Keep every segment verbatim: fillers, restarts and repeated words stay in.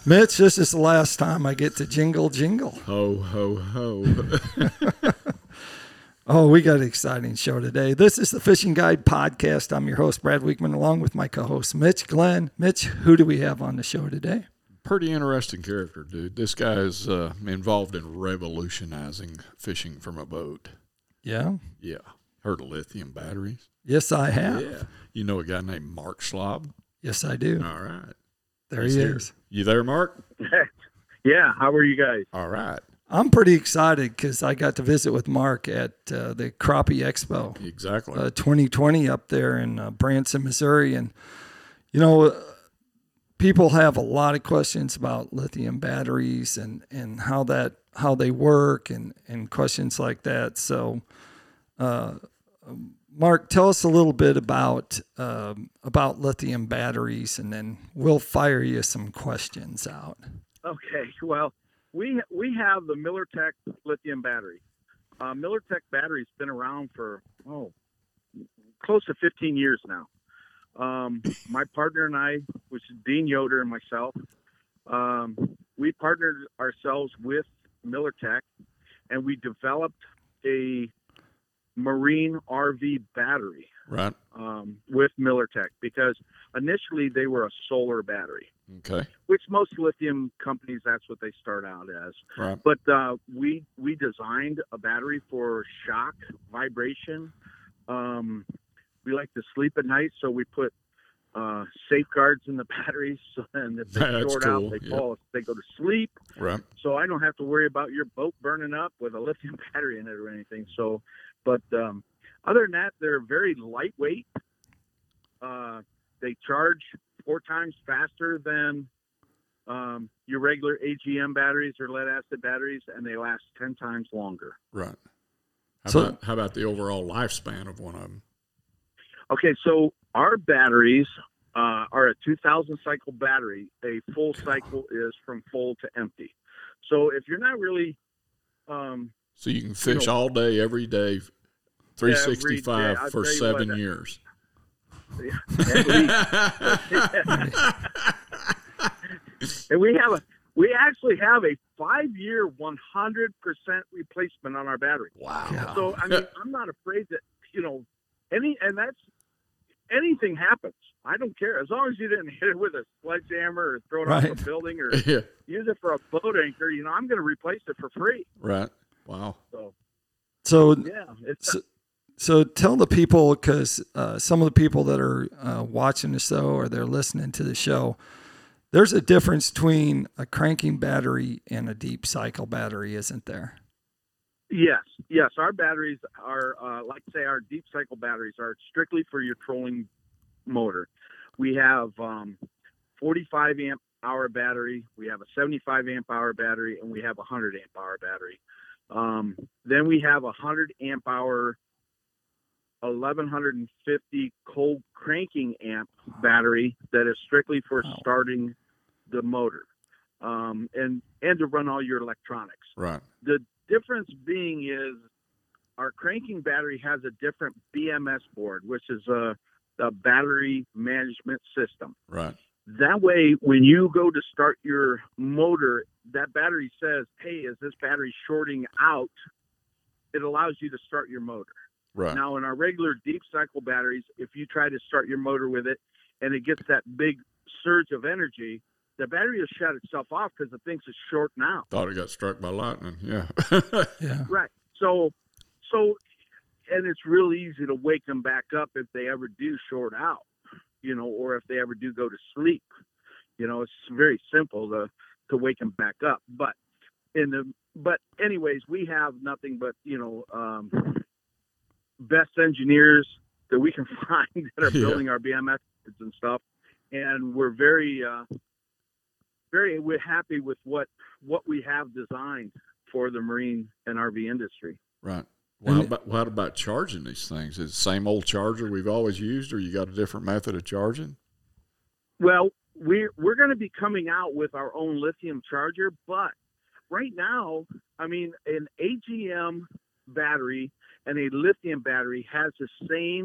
Mitch, this is the last time I get to jingle jingle. Ho, ho, ho. Oh, we got an exciting show today. This is the Fishing Guide Podcast. I'm your host, Brad Weekman, along with my co-host, Mitch Glenn. Mitch, who do we have on the show today? Pretty interesting character, dude. This guy is uh, involved in revolutionizing fishing from a boat. Yeah? Yeah. Heard of lithium batteries? Yes, I have. Yeah. You know a guy named Mark Schlob? Yes, I do. All right. There He's he here. is. You there, Mark? Yeah, how are you guys? All right. I'm pretty excited because I got to visit with Mark at uh, the Crappie Expo. Exactly. Uh, twenty twenty up there in uh, Branson, Missouri. And, you know, uh, people have a lot of questions about lithium batteries and, and how that how they work and, and questions like that. So, uh, Mark, tell us a little bit about um, about lithium batteries, and then we'll fire you some questions out. Okay, well, we we have the MillerTech lithium battery. Uh, MillerTech battery's been around for, oh, close to fifteen years now. Um, my partner and I, which is Dean Yoder and myself, um, we partnered ourselves with MillerTech, and we developed a marine R V battery Right. um, with MillerTech, because initially they were a solar battery, Okay. which most lithium companies, that's what they start out as. Right. But uh, we we designed a battery for shock, vibration. Um, we like to sleep at night, so we put uh, safeguards in the batteries, so then if they That's short cool. out, they Yep. fall, they go to sleep. Right. So I don't have to worry about your boat burning up with a lithium battery in it or anything. So, but um, other than that, they're very lightweight. Uh, they charge four times faster than um, your regular A G M batteries or lead acid batteries, and they last ten times longer. Right. How, So- about, how about the overall lifespan of one of them? Okay, so our batteries uh, are a two thousand cycle battery. A full cycle is from full to empty. So if you're not really um, So you can fish know, all day, every day, three sixty-five I'll for tell you seven what, years. at least, and we have a we actually have a five year, one hundred percent replacement on our battery. Wow. Yeah. So I mean, I'm not afraid that you know any, and that's anything happens. I don't care as long as you didn't hit it with a sledgehammer or throw it Right. off a building or Yeah. use it for a boat anchor. You know, I'm going to replace it for free. Right. Wow. So So, yeah, it's so, so tell the people, because uh, some of the people that are uh, watching the show or they're listening to the show, there's a difference between a cranking battery and a deep cycle battery, isn't there? yes, yes. Our batteries are uh, like say our deep cycle batteries are strictly for your trolling motor. We have um, forty-five amp hour battery, we have a seventy-five amp hour battery, and we have a one hundred amp hour battery. Um, then we have a one hundred amp hour eleven fifty cold cranking amp battery that is strictly for Wow. starting the motor um, and and to run all your electronics. Right. The difference being is our cranking battery has a different B M S board, which is a, a battery management system. Right. That way, when you go to start your motor, that battery says, hey, is this battery shorting out? It allows you to start your motor. Right. Now, in our regular deep cycle batteries, if you try to start your motor with it and it gets that big surge of energy, the battery will shut itself off because it thinks it's shorting out. Thought it got struck by lightning. Yeah. Yeah. Right. So, so, and it's real easy to wake them back up if they ever do short out, you know, or if they ever do go to sleep. You know, it's very simple to, to wake them back up. But in the, but anyways, we have nothing but, you know, um, best engineers that we can find that are Yeah. building our B M S and stuff. And we're very, uh, very, we're happy with what, what we have designed for the marine and R V industry. Right. Well, how And- about, what about charging these things? Is it the same old charger we've always used, or you got a different method of charging? Well, we're, we're going to be coming out with our own lithium charger, but right now, I mean, an A G M battery and a lithium battery has the same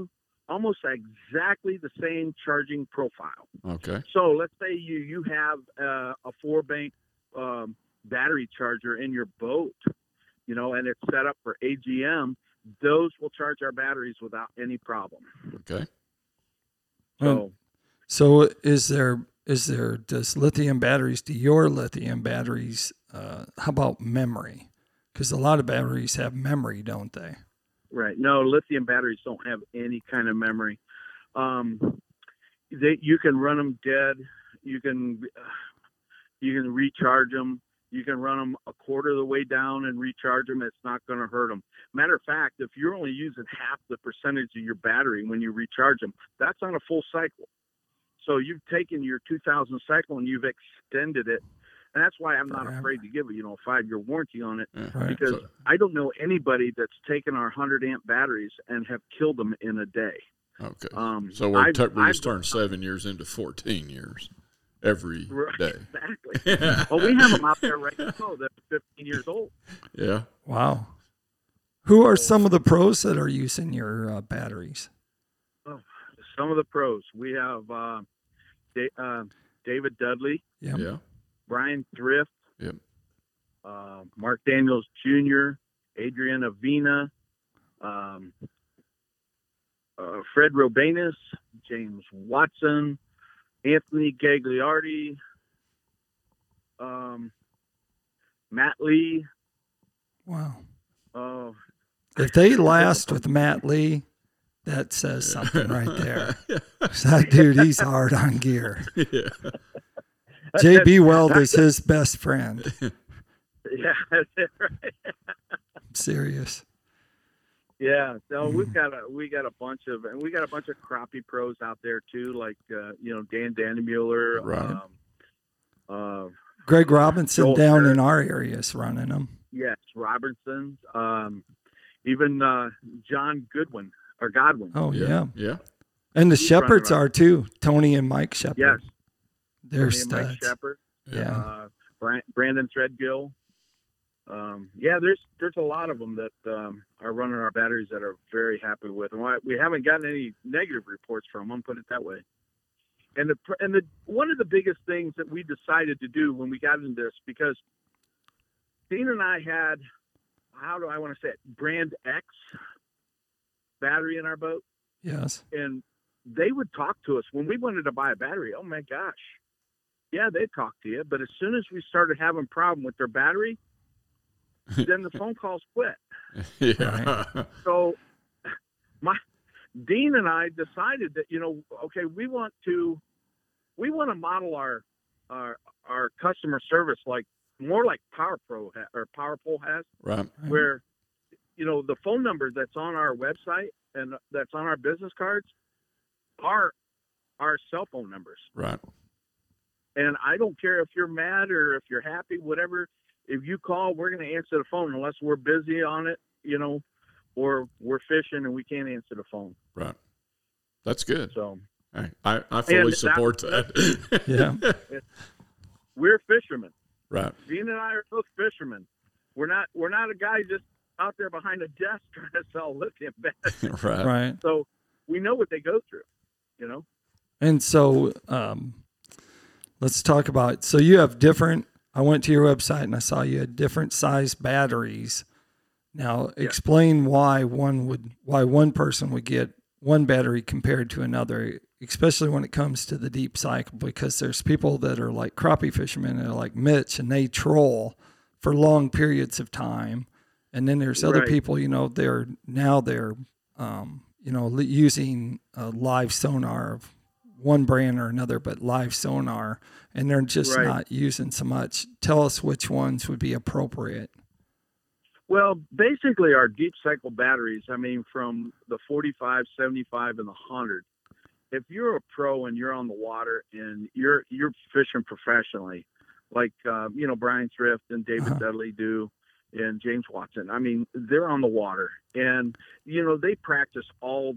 almost exactly the same charging profile. Okay. So let's say you you have uh, a four bank um, battery charger in your boat, you know, and it's set up for A G M. Those will charge our batteries without any problem. Okay. So, So is there is there does lithium batteries do your lithium batteries? Uh, how about memory? Because a lot of batteries have memory, don't they? right. No, lithium batteries don't have any kind of memory. Um, they, you can run them dead. You can, you can recharge them. You can run them a quarter of the way down and recharge them. It's not going to hurt them. Matter of fact, if you're only using half the percentage of your battery when you recharge them, that's on a full cycle. So you've taken your two thousand cycle and you've extended it. And that's why I'm not Forever. afraid to give a, you know, a five-year warranty on it. Yeah. Right. Because So- I don't know anybody that's taken our one hundred amp batteries and have killed them in a day. Okay. Um, So we're, I've- t- we're just I've- turned seven years into fourteen years every Right, day. exactly. Well, we have them out there right now that are fifteen years old. Yeah. Wow. Who are some of the pros that are using your uh, batteries? Some of the pros. We have uh, da- uh, David Dudley, Yeah. Yeah. Brian Thrift, Yep. uh, Mark Daniels Junior, Adrian Avina, um, uh, Fred Robanus, James Watson, Anthony Gagliardi, um, Matt Lee. Wow. Uh, If they last with Matt Lee, that says something right there. 'Cause that dude, he's hard on gear. Yeah. J B Weld is his best friend. yeah, that's it, right. I'm serious. Yeah, so we've got a we got a bunch of and we got a bunch of crappie pros out there too, like uh, you know Dan Dannemuller, Right. um, uh, Greg Robinson Joel down Harris. in our area is running them. yes, Robertson, um, even uh, John Goodwin or Godwin. Oh, yeah. Yeah. And the He's running Shepherds around. are too. Tony and Mike Shepard. Yes, They're me and Mike studs. Shepard, Yeah. uh, Brian, Brandon Threadgill. Um, yeah, there's there's a lot of them that um, are running our batteries that are very happy with, and why- we haven't gotten any negative reports from them. Put it that way. And the pr- and the one of the biggest things that we decided to do when we got into this, because Dean and I had, how do I want to say it, brand X battery in our boat, Yes. and they would talk to us when we wanted to buy a battery. Oh my gosh, yeah, they'd talk to you, but as soon as we started having a problem with their battery, then the phone calls quit. Yeah. So my Dean and I decided that, you know, okay, we want to we want to model our our our customer service like more like PowerPro ha- or PowerPole has, Right. where you know the phone number that's on our website and that's on our business cards are our cell phone numbers. Right. And I don't care if you're mad or if you're happy, whatever. If you call, we're going to answer the phone unless we're busy on it, you know, or we're fishing and we can't answer the phone. Right. That's good. So I, I, I fully And that- support that. Yeah. we're fishermen. Right. Dean and I are both fishermen. We're not we're not a guy just out there behind a desk trying to sell lithium batteries. Right. Right. So we know what they go through, you know. And so um, let's talk about, so you have different, I went to your website and I saw you had different size batteries. Now explain why one would, why one person would get one battery compared to another, especially when it comes to the deep cycle, because there's people that are like crappie fishermen and are like Mitch and they troll for long periods of time. And then there's other Right. people, you know, they're now they're, um, you know, li- using a live sonar of one brand or another, but live sonar, and they're just Right. not using so much. Tell us which ones would be appropriate. Well, basically our deep cycle batteries, I mean, from the forty-five, seventy-five, and the one hundred, if you're a pro and you're on the water and you're you're fishing professionally, like, uh, you know, Brian Thrift and David Uh-huh. Dudley do and James Watson, I mean, they're on the water. And, you know, they practice all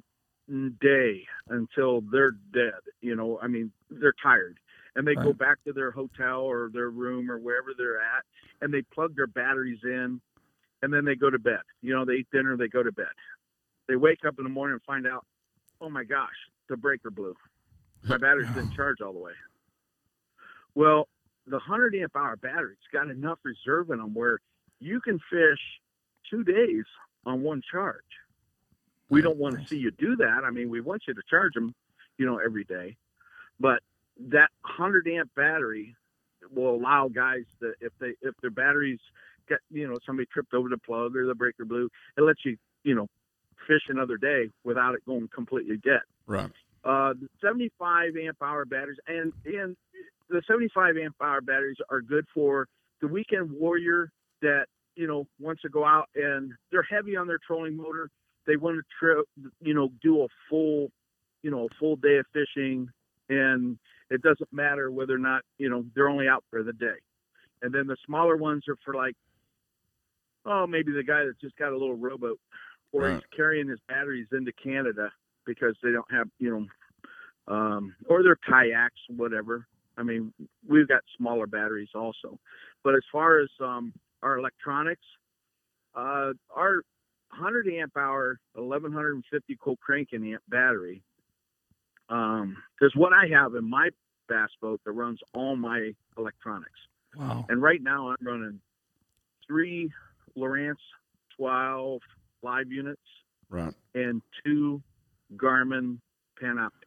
day until they're dead. You know, I mean, they're tired. And they go Right. back to their hotel or their room or wherever they're at, and they plug their batteries in, and then they go to bed. You know, they eat dinner, they go to bed. They wake up in the morning and find out, oh my gosh, the breaker blew. My batteries didn't charge all the way. Well, the one hundred amp hour battery's got enough reserve in them where you can fish two days on one charge. We don't want to see you do that. I mean, we want you to charge them, you know, every day. But that one hundred amp battery will allow guys that if they if their batteries get, you know, somebody tripped over the plug or the breaker blew, it lets you, you know, fish another day without it going completely dead. Right. Uh, the seventy-five amp hour batteries and and the seventy-five amp hour batteries are good for the weekend warrior that, you know, wants to go out and they're heavy on their trolling motor. They want to trip, you know, do a full, you know, a full day of fishing, and it doesn't matter whether or not, you know, they're only out for the day. And then the smaller ones are for like, oh, maybe the guy that's just got a little rowboat, or Right. he's carrying his batteries into Canada because they don't have, you know, um, or their kayaks, whatever. I mean, we've got smaller batteries also. But as far as um, our electronics, uh, our one hundred amp hour, eleven fifty cold cranking amp battery um, is what I have in my bass boat that runs all my electronics. Wow. And right now I'm running three Lowrance twelve live units Right. and two Garmin Panoptics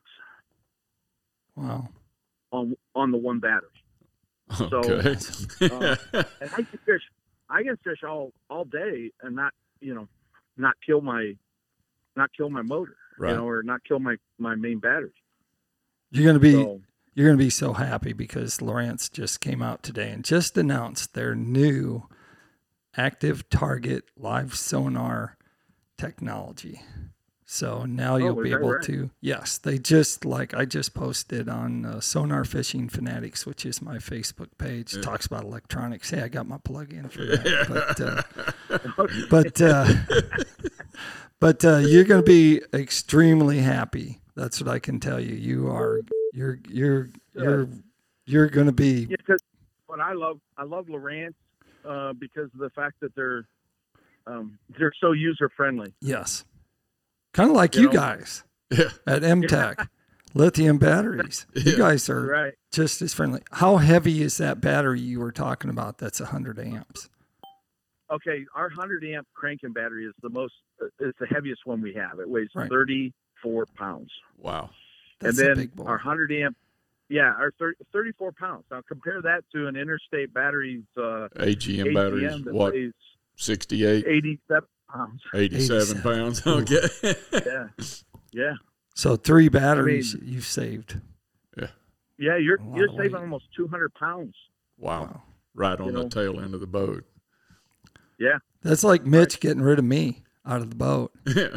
Wow. on on the one battery. Okay. uh, And I can fish. I can fish all all day and not, you know, not kill my, not kill my motor, Right. you know, or not kill my my main battery. You're gonna be So, you're gonna be so happy because Lowrance just came out today and just announced their new active target live sonar technology. So now you'll is be that able right? to, yes, they just like I just posted on uh, Sonar Fishing Fanatics, which is my Facebook page, Yeah. talks about electronics. Hey, I got my plug in for that. But uh, but uh, but uh, you're going to be extremely happy. That's what I can tell you. You are you're you're you're you're going to be yeah, because what I love, I love Lowrance uh, because of the fact that they're um, they're so user friendly. yes, kind of like You you know? guys Yeah. at M Tech, lithium batteries. You Yeah. guys are Right. just as friendly. How heavy is that battery you were talking about? That's one hundred amps. Okay, our one hundred amp cranking battery is the most, uh, is the heaviest one we have. It weighs Right. thirty-four pounds. Wow. That's and a then big boy. our one hundred amp, yeah, our thirty, thirty-four pounds. Now compare that to an interstate battery's uh, A G M A G M batteries, that what, weighs sixty-eight, eighty-seven pounds. eighty-seven pounds? Okay. Yeah, yeah, So three batteries you've saved. yeah. You're A lot you're of saving weight. almost two hundred pounds. Wow. Wow. Right on You the know. tail end of the boat. Yeah, That's like Mitch getting rid of me out of the boat.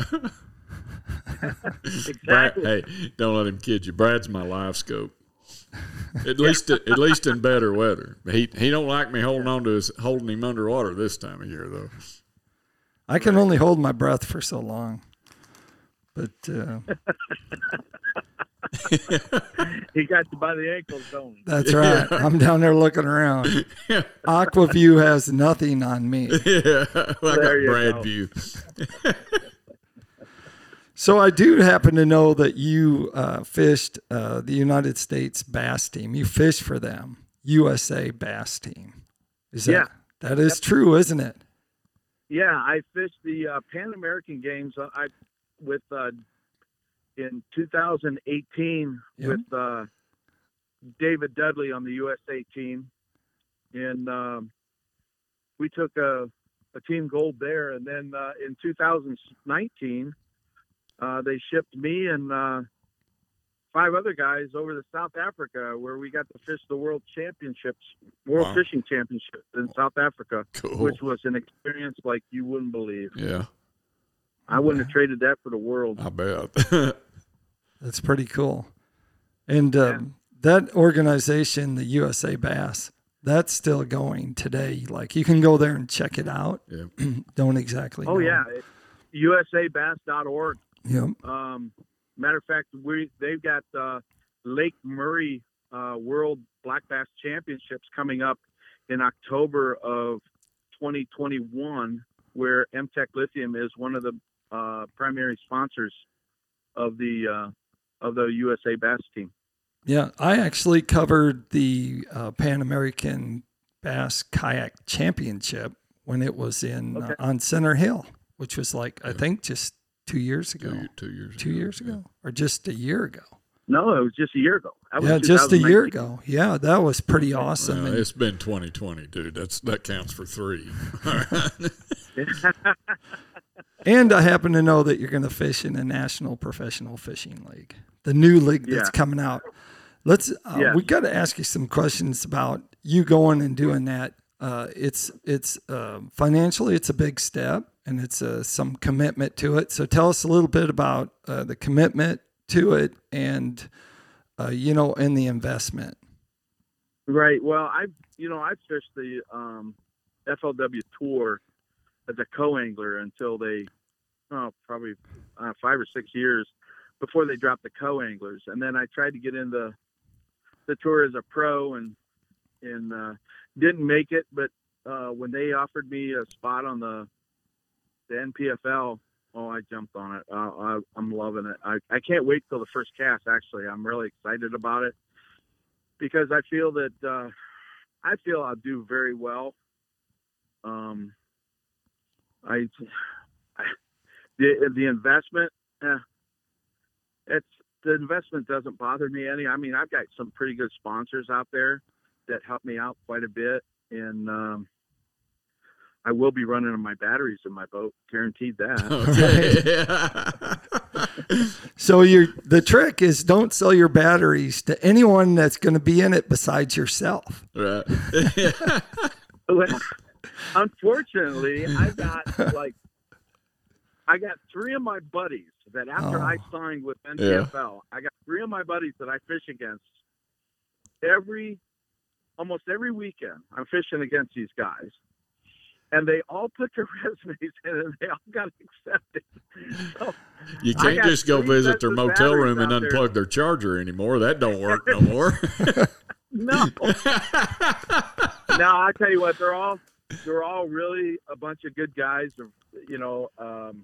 Brad, exactly. hey, don't let him kid you. Brad's my live scope. At least, at least in better weather. He he don't like me holding on to his holding him underwater this time of year though. I can only hold my breath for so long. But uh, He got you by the ankles, don't he? that's right. I'm down there looking around. Aquaview has nothing on me. Yeah, I got There you Brad go. view. So I do happen to know that you uh, fished uh, the United States bass team. You fished for them, U S A bass team. Is that Yeah. that is true, isn't it? Yeah, I fished the uh, Pan American Games. uh, I with uh, in two thousand eighteen Yep. with uh, David Dudley on the U S A team, and um, we took a, a team gold there. And then uh, in two thousand nineteen, uh, they shipped me and uh, five other guys over to South Africa, where we got to fish the World Championships, World Wow. Fishing Championships in South Africa, Cool. which was an experience like you wouldn't believe. Yeah, I wouldn't have traded that for the world. I bet. That's pretty cool. And um, that organization, the U S A Bass, that's still going today. Like you can go there and check it out. Yeah. Don't exactly Oh know. yeah, U S A bass dot org. Yep. Um, matter of fact, we they've got uh, Lake Murray uh, World Black Bass Championships coming up in October of twenty twenty-one, where M Tech Lithium is one of the uh, primary sponsors of the uh, of the U S A Bass team. Yeah, I actually covered the uh, Pan American Bass Kayak Championship when it was in Okay. uh, on Center Hill, which was like I think just two years ago, Two, two years two ago. years ago, or just a year ago. No, it was just a year ago. That was Yeah, just a year twenty nineteen. ago. Yeah, that was pretty awesome. Well, And- it's been twenty twenty, dude. That's that counts for three. And I happen to know that you're going to fish in the National Professional Fishing League, the new league that's Yeah. coming out. Let's. Uh, Yes. We got to ask you some questions about you going and doing that. Uh, it's it's uh, financially it's a big step, and it's uh, some commitment to it. So tell us a little bit about uh, the commitment to it, and uh, you know, and the investment. Right. Well, I you know I fished the um, F L W Tour as a co-angler until they, oh, probably uh, five or six years before they dropped the co-anglers, and then I tried to get into the tour as a pro and and uh, didn't make it. But uh, when they offered me a spot on the the N P F L, oh, I jumped on it. Uh, I, I'm loving it. I, I can't wait till the first cast. Actually, I'm really excited about it because I feel that uh, I feel I'll do very well. Um, I, I the the investment, eh, it's the investment doesn't bother me any. I mean, I've got some pretty good sponsors out there that help me out quite a bit, and um, I will be running on my batteries in my boat, guaranteed that. Okay. So you're, the trick is don't sell your batteries to anyone that's going to be in it besides yourself. Right. Well, unfortunately, I got like I got three of my buddies that after Oh. I signed with N P F L, I got three of my buddies that I fish against every almost every weekend. I'm fishing against these guys, and they all put their resumes in, and they all got accepted. So You I can't got just go three visit sets their of motel batteries room and out there. unplug their charger anymore. That don't work no more. no, no, I tell you what, they're all they're all really a bunch of good guys. You know, um,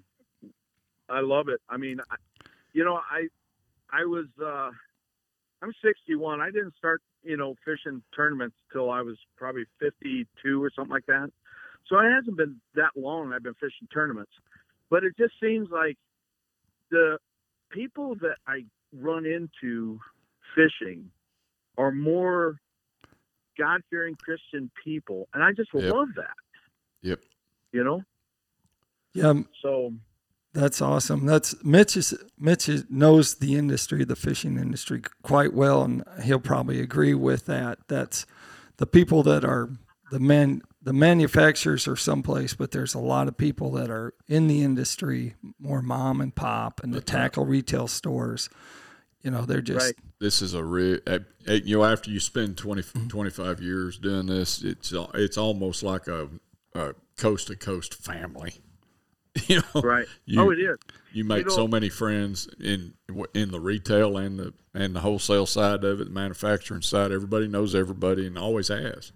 I love it. I mean, I, you know, I I was uh, I'm sixty-one. I didn't start, you know, fishing tournaments till I was probably fifty-two or something like that. So it hasn't been that long I've been fishing tournaments. But it just seems like the people that I run into fishing are more God-fearing Christian people, and I just Yep. love that. Yep. You know, Yeah, so that's awesome. That's Mitch is Mitch is, knows the industry, the fishing industry quite well, and he'll probably agree with that. That's the people that are the man, the manufacturers are someplace, but there's a lot of people that are in the industry, more mom and pop, and the That's right. tackle retail stores. You know, they're just Right. This is a real, you know, after you spend twenty, twenty-five years doing this, it's it's almost like a, a coast to coast family. You know, right. You, oh, it is. You make You know- so many friends in in the retail and the and the wholesale side of it, the manufacturing side. Everybody knows everybody and always has.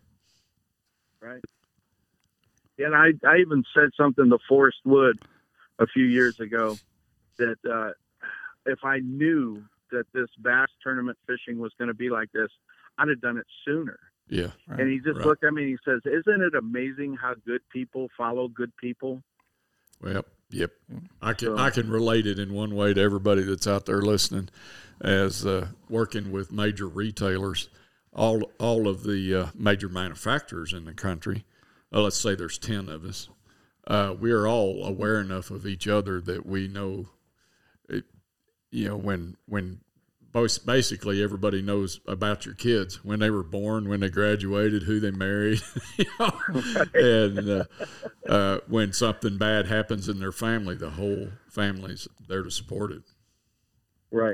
Right. And I, I even said something to Forrest Wood a few years ago that uh, if I knew that this bass tournament fishing was going to be like this, I'd have done it sooner. Yeah. right. And he just Right. looked at me and he says, "Isn't it amazing how good people follow good people?" Well, yep. I can So- I can relate it in one way to everybody that's out there listening, as uh, working with major retailers, all all of the uh, major manufacturers in the country. Uh, let's say there's ten of us. Uh, we are all aware enough of each other that we know, it, you know, when when both basically everybody knows about your kids, when they were born, when they graduated, who they married, you know, and uh, uh, when something bad happens in their family, the whole family's there to support it. Right.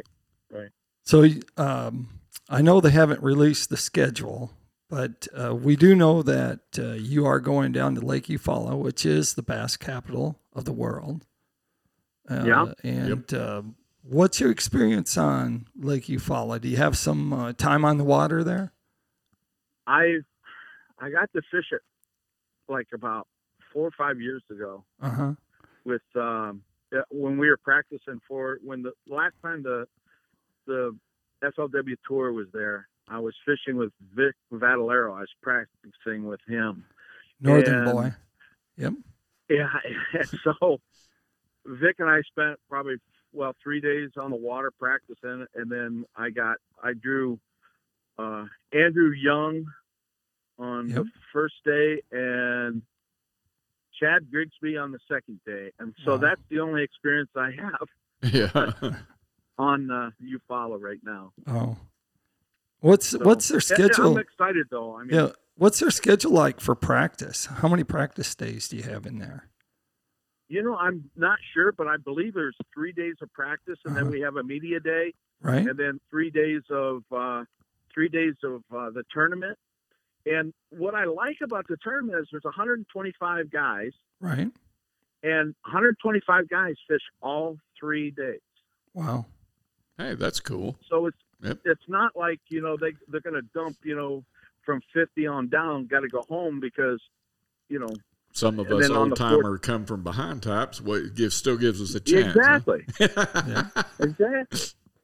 So um, I know they haven't released the schedule, but uh, we do know that uh, you are going down to Lake Eufaula, which is the bass capital of the world. Uh, Yeah. And uh, what's your experience on Lake Eufaula? Do you have some uh, time on the water there? I I got to fish it like about four or five years ago Uh huh. with um, uh, when we were practicing for when the last time the the F L W tour was there, I was fishing with Vic Vadalero. I was practicing with him. Northern And, boy. Yep. Yeah. And so Vic and I spent probably, well, three days on the water practicing. And then I got, I drew uh, Andrew Young on Yep. the first day and Chad Grigsby on the second day. And so Wow. that's the only experience I have Yeah. on uh, Eufaula right now. Oh. What's So, what's their and- and schedule? I'm excited though. I mean, Yeah. What's their schedule like for practice? How many practice days do you have in there? you know, I'm not sure, but I believe there's three days of practice, and Uh-huh. then we have a media day, Right? and then three days of uh, three days of uh, the tournament. And what I like about the tournament is there's one hundred twenty-five guys, Right. and one hundred twenty-five guys fish all three days. Wow. Hey, that's cool. So it's Yep. it's not like, you know, they they're going to dump, you know, from fifty on down, got to go home because, you know. Some of And us then on old the fourth- timer come from behind types. What it gives still gives us a chance. Exactly. huh? Yeah. Exactly.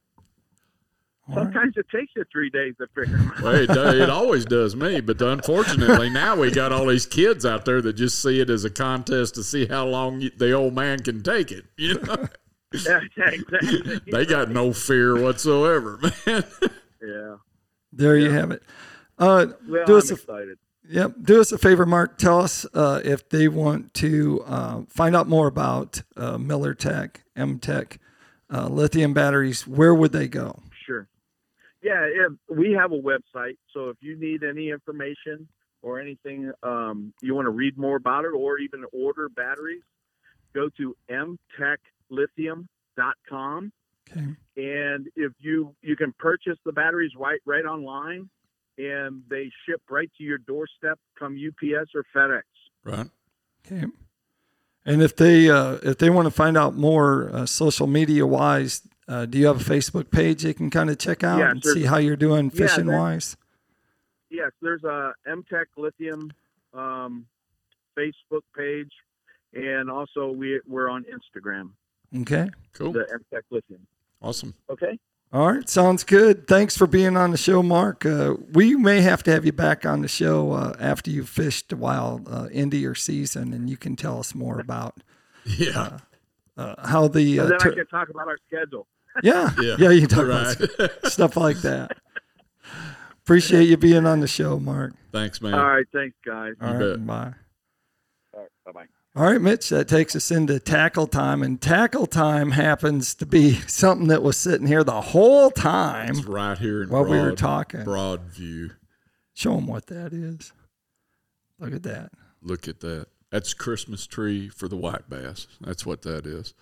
All right. Sometimes it takes you three days to figure them out. Well, it, do- it always does me, but unfortunately now we got all these kids out there that just see it as a contest to see how long you, the old man can take it. You know, Yeah, exactly. they got no fear whatsoever, man. Yeah. There you Yeah. have it. Uh, Well, do I'm us a excited. Yep. Do us a favor, Mark. Tell us uh, if they want to uh, find out more about uh, Miller Tech, M Tech, uh, lithium batteries. Where would they go? Sure. Yeah, if, we have a website. So if you need any information or anything, um, you want to read more about it or even order batteries, go to m tech lithium dot com. Okay. And if you, you can purchase the batteries right, right online, and they ship right to your doorstep come U P S or FedEx. Right. Okay. And if they uh, if they want to find out more uh, social media wise, uh, do you have a Facebook page they can kind of check out Yes, and there's- see how you're doing Yeah, fishing there- wise? Yes, there's a M Tech Lithium um, Facebook page, and also we, we're on Instagram, Okay. Cool. the M Tech Lithium. Awesome. Okay? All right, sounds good. Thanks for being on the show, Mark. Uh, we may have to have you back on the show uh, after you've fished a while uh, into your season, and you can tell us more about Yeah. uh, how the uh, And then tur- I can talk about our schedule. yeah Yeah. yeah you can talk Right. about stuff like that. Appreciate you being on the show, Mark. Thanks, man. All right, thanks, guys. All You right, bet. bye. All right, bye-bye. All right, Mitch, that takes us into tackle time. And tackle time happens to be something that was sitting here the whole time It's right here in while broad, we were talking. broad view. Show them what that is. Look at that. Look at that. That's Christmas tree for the white bass. That's what that is.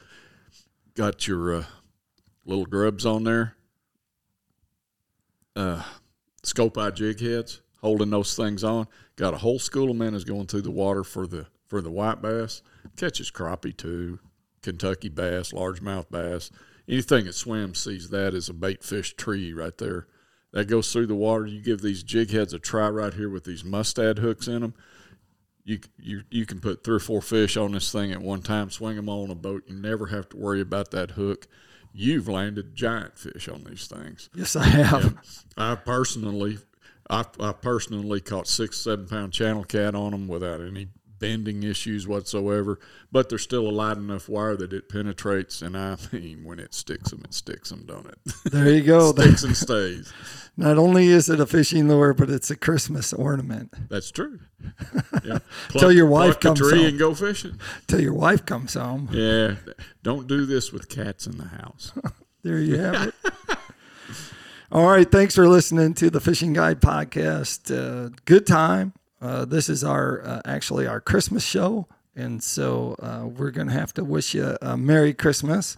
Got your uh, little grubs on there. Uh, scope eye jig heads, holding those things on. Got a whole school of minnows going through the water for the for the white bass. Catches crappie too, Kentucky bass, largemouth bass. Anything that swims sees that as a bait fish tree right there. That goes through the water. You give these jig heads a try right here with these mustad hooks in them. You you you can put three or four fish on this thing at one time, swing them all on a boat. You never have to worry about that hook. You've landed giant fish on these things. Yes, I have. Yeah. I personally, I, I personally caught six, seven pound channel cat on them without any bending issues whatsoever. But there's still a light enough wire that it penetrates, and I mean, when it sticks them, it sticks them, don't it? There you go. Sticks and stays. Not only is it a fishing lure, but it's a Christmas ornament. That's true. Yeah. Till your wife pluck comes the tree home. and go fishing. Till your wife comes home. Yeah, don't do this with cats in the house. There you have it. All right. Thanks for listening to the Fishing Guide podcast. Uh, good time. Uh, this is our uh, actually our Christmas show. And so uh, we're going to have to wish you a Merry Christmas.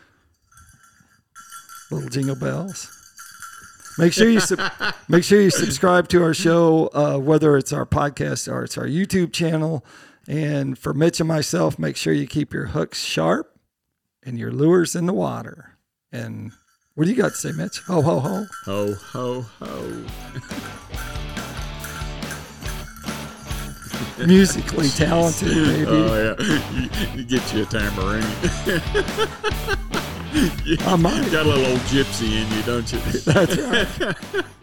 Little jingle bells. Make sure you sub- make sure you subscribe to our show, uh, whether it's our podcast or it's our YouTube channel. And for Mitch and myself, make sure you keep your hooks sharp and your lures in the water. And what do you got to say, Mitch? Ho, ho, ho. Ho, ho, ho. musically talented, maybe. Oh yeah, you, you get you a tambourine. you I might. got a little old gypsy in you, don't you? That's right.